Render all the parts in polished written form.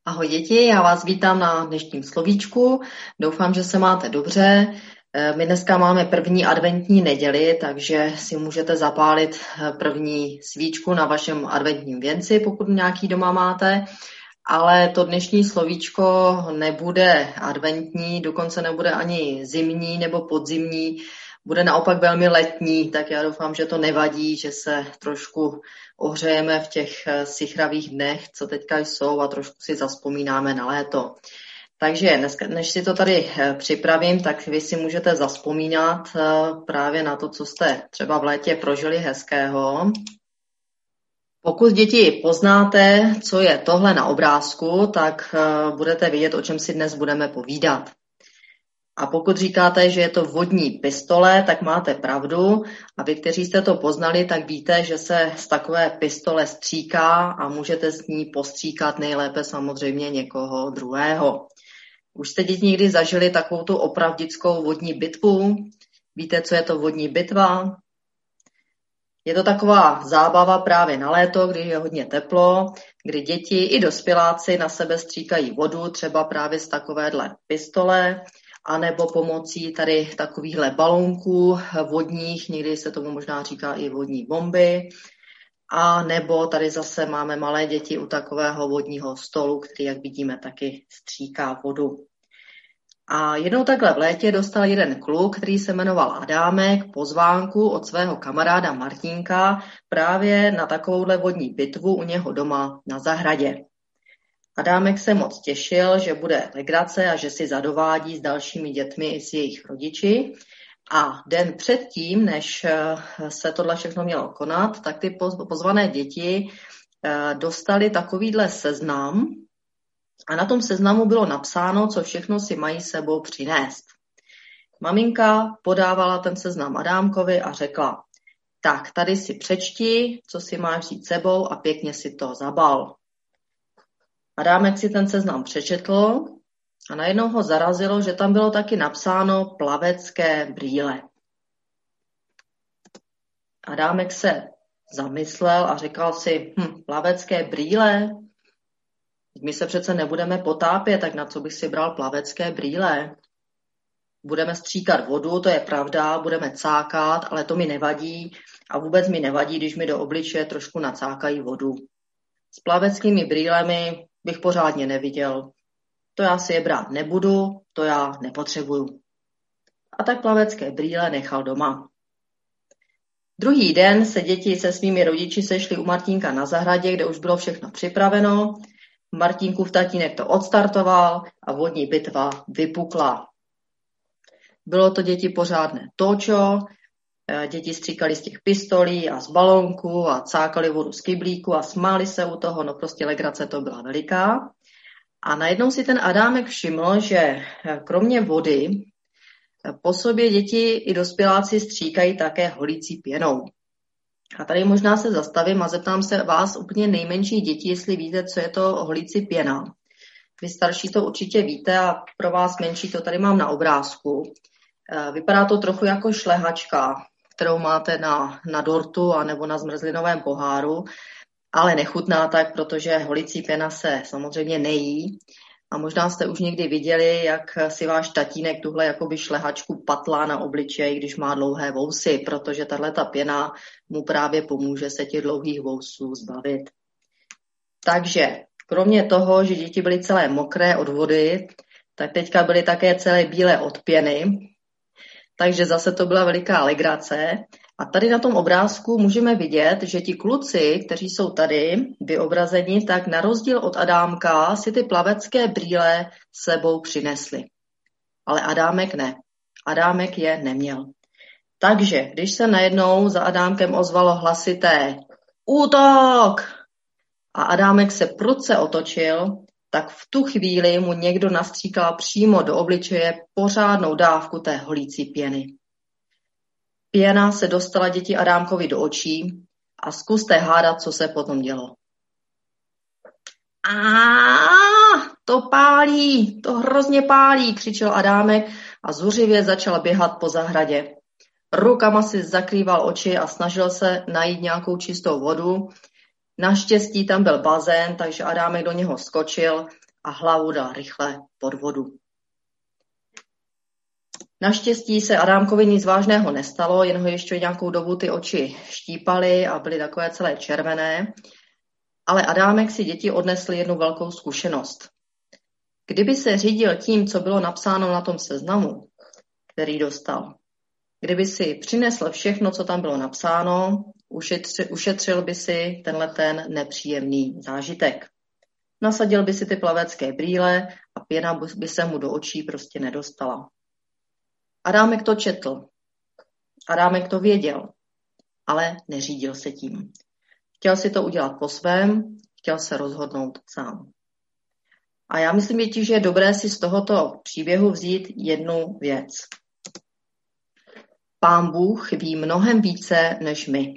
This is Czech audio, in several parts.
Ahoj děti, já vás vítám na dnešním slovíčku. Doufám, že se máte dobře. My dneska máme první adventní neděli, takže si můžete zapálit první svíčku na vašem adventním věnci, pokud nějaký doma máte. Ale to dnešní slovíčko nebude adventní, dokonce nebude ani zimní nebo podzimní, bude naopak velmi letní, tak já doufám, že to nevadí, že se trošku ohřejeme v těch sichravých dnech, co teďka jsou, a trošku si zazpomínáme na léto. Takže než si to tady připravím, tak vy si můžete zazpomínat právě na to, co jste třeba v létě prožili hezkého. Pokud děti poznáte, co je tohle na obrázku, tak budete vědět, o čem si dnes budeme povídat. A pokud říkáte, že je to vodní pistole, tak máte pravdu. A vy, kteří jste to poznali, tak víte, že se z takové pistole stříká a můžete s ní postříkat nejlépe samozřejmě někoho druhého. Už jste děti někdy zažili takovou tu opravdickou vodní bitvu? Víte, co je to vodní bitva? Je to taková zábava právě na léto, když je hodně teplo, kdy děti i dospěláci na sebe stříkají vodu, třeba právě z takovéhle pistole, anebo pomocí tady takovýchhle balónků vodních, někdy se tomu možná říká i vodní bomby, a nebo tady zase máme malé děti u takového vodního stolu, který, jak vidíme, taky stříká vodu. A jednou takhle v létě dostal jeden kluk, který se jmenoval Adámek, pozvánku od svého kamaráda Martínka právě na takovouhle vodní bitvu u něho doma na zahradě. Adámek se moc těšil, že bude legrace a že si zadovádí s dalšími dětmi i s jejich rodiči. A den předtím, než se tohle všechno mělo konat, tak ty pozvané děti dostali takovýhle seznam a na tom seznamu bylo napsáno, co všechno si mají sebou přinést. Maminka podávala ten seznam Adámkovi a řekla: tak tady si přečti, co si máš vzít sebou a pěkně si to zabal. Adámek si ten seznam přečetl a najednou ho zarazilo, že tam bylo taky napsáno plavecké brýle. Adámek se zamyslel a říkal si, plavecké brýle? My se přece nebudeme potápět, tak na co bych si bral plavecké brýle? Budeme stříkat vodu, to je pravda, budeme cákat, ale to mi nevadí a vůbec mi nevadí, když mi do obličeje trošku nacákají vodu. S plaveckými brýlemi bych pořádně neviděl. To já si je brát nebudu, to já nepotřebuju. A tak plavecké brýle nechal doma. Druhý den se děti se svými rodiči sešli u Martínka na zahradě, kde už bylo všechno připraveno. Martínkův tatínek to odstartoval a vodní bitva vypukla. Bylo to děti pořádné točo, děti stříkali z těch pistolí a z balónků a cákali vodu z kyblíku a smáli se u toho, no prostě legrace to byla veliká. A najednou si ten Adámek všiml, že kromě vody po sobě děti i dospěláci stříkají také holící pěnou. A tady možná se zastavím a zeptám se vás úplně nejmenších dětí, jestli víte, co je to holící pěna. Vy starší to určitě víte a pro vás menší to tady mám na obrázku. Vypadá to trochu jako šlehačka, kterou máte na dortu a nebo na zmrzlinovém poháru, ale nechutná tak, protože holící pěna se samozřejmě nejí. A možná jste už někdy viděli, jak si váš tatínek tuhle jakoby šlehačku patlá na obličej, když má dlouhé vousy, protože tahleta pěna mu právě pomůže se těch dlouhých vousů zbavit. Takže kromě toho, že děti byly celé mokré od vody, tak teďka byly také celé bílé od pěny, takže zase to byla veliká legrace. A tady na tom obrázku můžeme vidět, že ti kluci, kteří jsou tady vyobrazeni, tak na rozdíl od Adámka si ty plavecké brýle sebou přinesli. Ale Adámek ne. Adámek je neměl. Takže když se najednou za Adámkem ozvalo hlasité útok a Adámek se prudce otočil, tak v tu chvíli mu někdo nastříkal přímo do obličeje pořádnou dávku té holící pěny. Pěna se dostala děti Adámkovi do očí a zkuste hádat, co se potom dělo. To pálí, to hrozně pálí, křičel Adámek a zuřivě začal běhat po zahradě. Rukama si zakrýval oči a snažil se najít nějakou čistou vodu. Naštěstí tam byl bazén, takže Adámek do něho skočil a hlavu dal rychle pod vodu. Naštěstí se Adámkovi nic vážného nestalo, jen ho ještě nějakou dobu ty oči štípaly a byly takové celé červené. Ale Adámek si děti odnesl jednu velkou zkušenost. Kdyby se řídil tím, co bylo napsáno na tom seznamu, který dostal, kdyby si přinesl všechno, co tam bylo napsáno, ušetřil by si ten nepříjemný zážitek. Nasadil by si ty plavecké brýle a pěna by se mu do očí prostě nedostala. Adámek to četl. Adámek to věděl, ale neřídil se tím. Chtěl si to udělat po svém, chtěl se rozhodnout sám. A já myslím, děti, že je dobré si z tohoto příběhu vzít jednu věc. Pán Bůh ví mnohem více než my.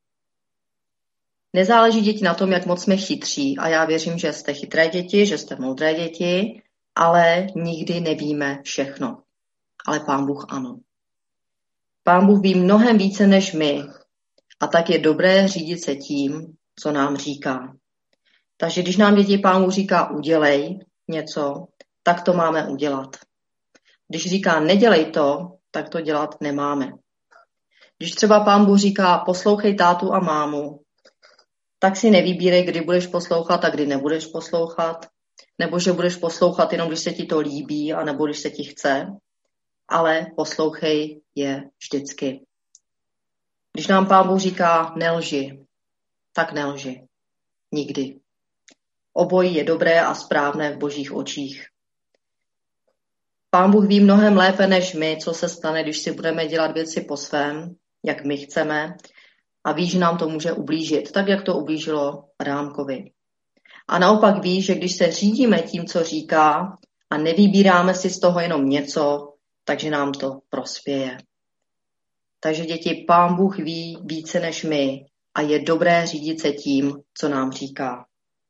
Nezáleží děti na tom, jak moc jsme chytří, a já věřím, že jste chytré děti, že jste moudré děti, ale nikdy nevíme všechno. Ale Pán Bůh ano. Pán Bůh ví mnohem více než my, a tak je dobré řídit se tím, co nám říká. Takže když nám děti Pán Bůh říká udělej něco, tak to máme udělat. Když říká nedělej to, tak to dělat nemáme. Když třeba Pán Bůh říká poslouchej tátu a mámu, tak si nevybírej, kdy budeš poslouchat a kdy nebudeš poslouchat, nebo že budeš poslouchat jenom, když se ti to líbí, anebo když se ti chce, ale poslouchej je vždycky. Když nám Pán Bůh říká nelži, tak nelži. Nikdy. Obojí je dobré a správné v Božích očích. Pán Bůh ví mnohem lépe než my, co se stane, když si budeme dělat věci po svém, jak my chceme, a ví, že nám to může ublížit, tak jak to ublížilo Adámkovi. A naopak ví, že když se řídíme tím, co říká, a nevybíráme si z toho jenom něco, takže nám to prospěje. Takže děti, Pán Bůh ví více než my a je dobré řídit se tím, co nám říká.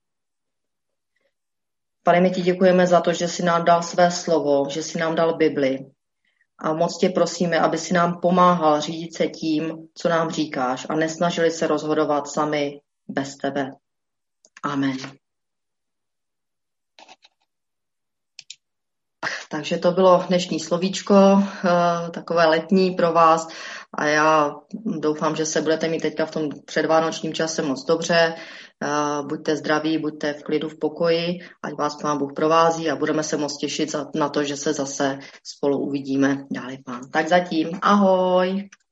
Pane, my ti děkujeme za to, že jsi nám dal své slovo, že jsi nám dal Bibli. A moc tě prosíme, aby si nám pomáhal řídit se tím, co nám říkáš, a nesnažili se rozhodovat sami bez tebe. Amen. Takže to bylo dnešní slovíčko, takové letní pro vás, a já doufám, že se budete mít teďka v tom předvánočním čase moc dobře. Buďte zdraví, buďte v klidu, v pokoji, ať vás Pán Bůh provází a budeme se moc těšit na to, že se zase spolu uvidíme. Dále Pán. Tak zatím, ahoj.